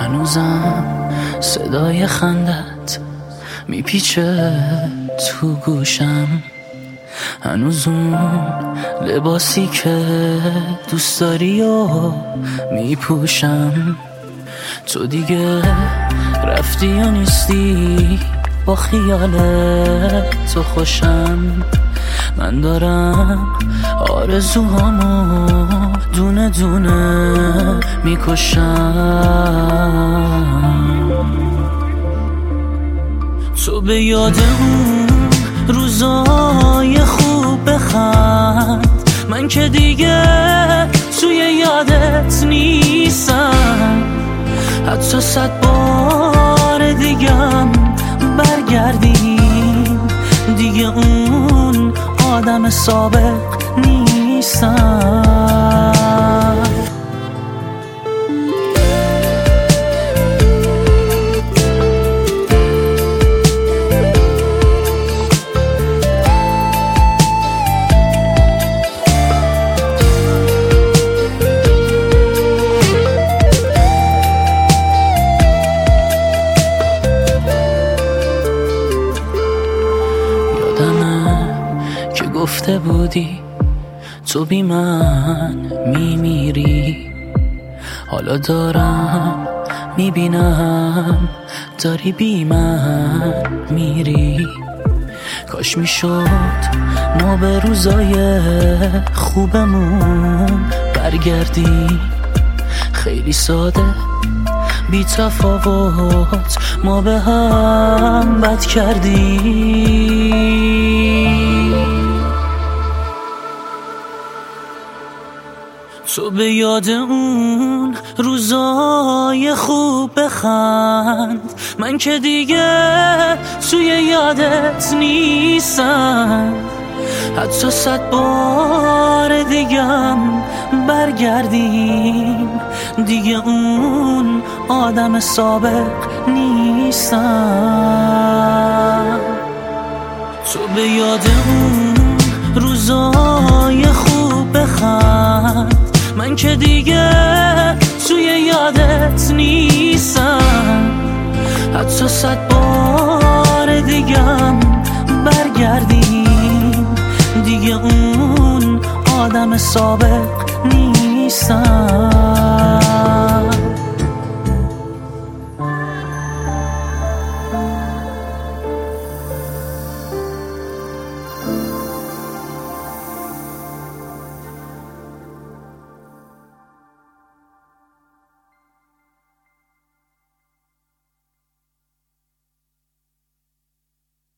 هنوزم صدای خندت میپیچه تو گوشم، هنوز اون لباسی که دوست داری و میپوشم. تو دیگه رفتی و نیستی، با خیال تو خوشم. من دارم آرزوهامو دونه دونه میکشم. تو به یاد اون روزای خوب بخند، من که دیگه توی یادت نیستم. حتی 100 بار دیگم برگردیم، دیگه اون آدم سابق نیستم. که گفته بودی تو بی من میمیری، حالا دارم میبینم داری بی من میری. کاش میشد ما به روزای خوبمون برگردی، خیلی ساده بی تفاوت ما به هم بد کردی. تو به یاد اون روزای خوب بخند، من که دیگه توی یادت نیستم. حتی 100 بار دیگم برگردیم، دیگه اون آدم سابق نیستم. تو به یاد اون روزای خوب بخند، من که دیگه توی یادت نیستم. حتی 100 بار دیگم برگردیم، دیگه اون آدم سابق نیستم.